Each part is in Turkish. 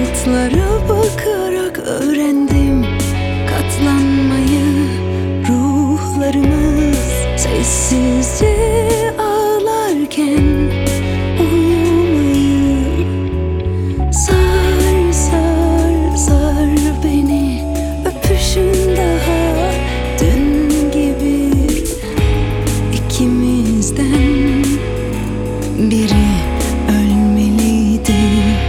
Bulutlara bakarak öğrendim katlanmayı. Ruhlarımız sessizce ağlarken uyumayı. Sar sar sar beni, öpüşün daha dün gibi. İkimizden biri ölmeliydi.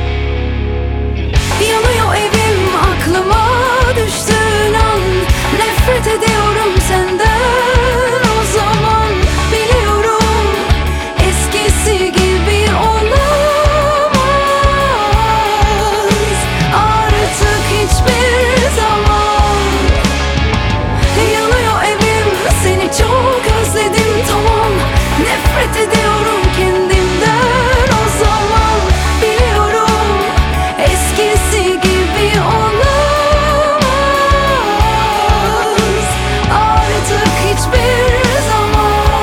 Yanıyor evim, aklıma düştüğün an. Nefret ediyorum senden o zaman. Biliyorum eskisi gibi olamaz artık hiçbir zaman. Yanıyor evim, seni çok özledim, tamam. Nefret ediyorum kendimden o zaman. Biliyorum eskisi gibi olamaz artık hiçbir zaman.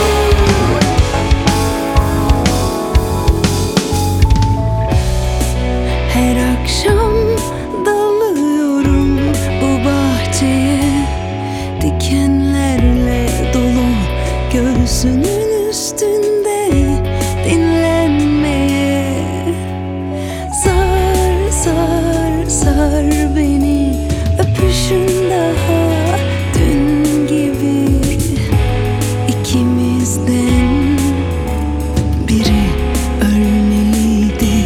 Her akşam dalıyorum bu bahçeye, dikenlerle dolu göğsünün üstünde dinlenmeye. Sar sar sar beni, öpüşün daha dün gibi. İkimizden biri ölmeliydi.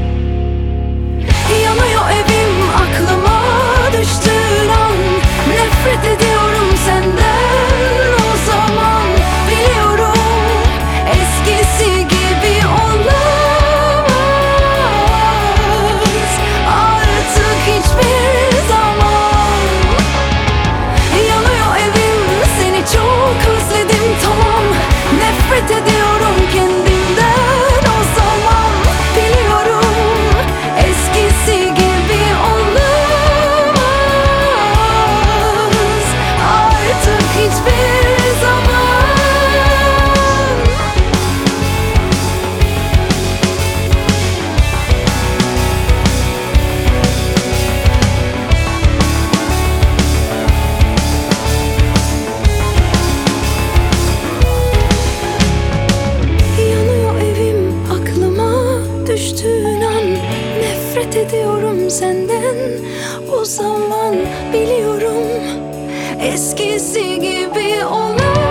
Yanıyor evim, aklıma düştüğün an. Nefret ediyorum senden o zaman. Biliyorum eskisi gibi olamaz artık hiçbir zaman. Yanıyor evim, seni çok özledim, tamam. Nefret ediyorum kendimden o zaman. Biliyorum eskisi gibi olamaz artık hiçbir zaman. Yanıyor evim, aklıma düştüğün an. Nefret ediyorum senden o zaman. Biliyorum eskisi gibi olamaz.